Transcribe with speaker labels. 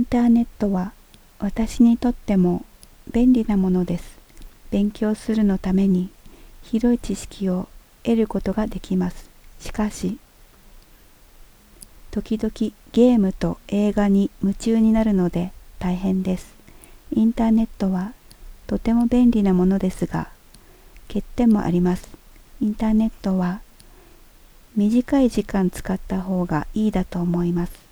Speaker 1: ターネットは私にとっても便利なものです。勉強するのために広い知識を得ることができます。しかし、時々ゲームと映画に夢中になるので大変です。インターネットはとても便利なものですが、欠点もあります。インターネットは短い時間使った方がいいだと思います。